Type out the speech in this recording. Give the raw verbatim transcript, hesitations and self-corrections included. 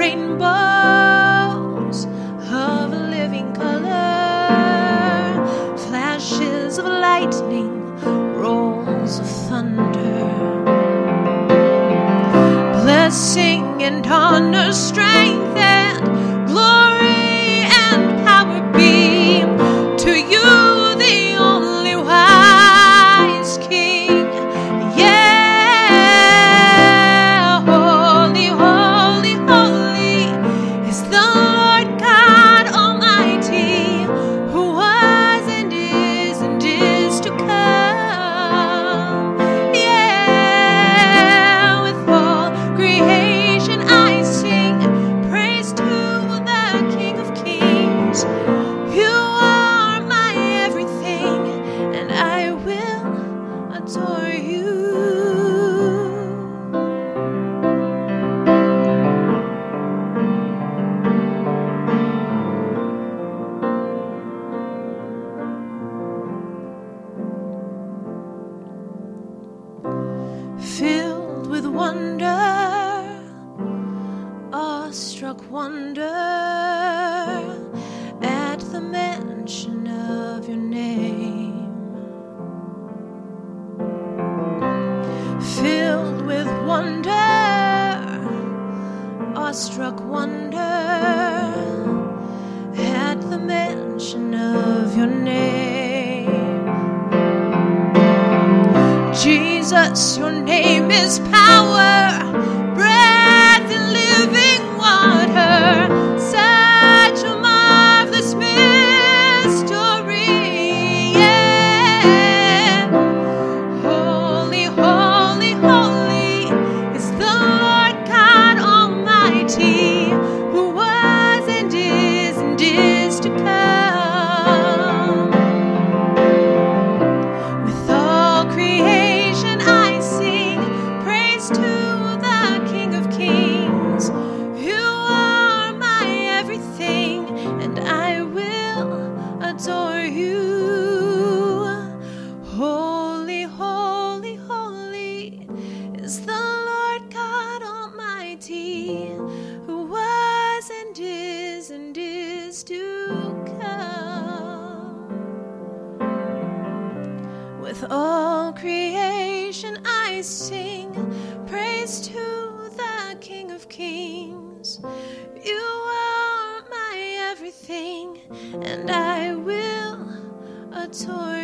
rainbows of a living color, flashes of lightning, rolls of thunder. Blessing and honor, strength and glory and power be to you, the only wise King. Yeah, holy, holy, holy is the Lord God Almighty, who was and is and is to come. Yeah, with all creation I sing praise to the King of Kings. You are my everything, and I will adore you. Filled with wonder, awestruck wonder at the mention of your name. Filled with wonder, awestruck wonder at the mention of your name. Jesus, your name is power, breath and living water, such a marvelous mystery. Yeah. Holy, holy, holy is the Lord God Almighty, who was and is and is to come. With all creation I sing praise to the King of Kings. You are my everything, and I will adore you. Holy, holy, holy is the Lord God Almighty, who was and is and is to come. With all creation I sing praise to the King of Kings. You are my everything, and I will adore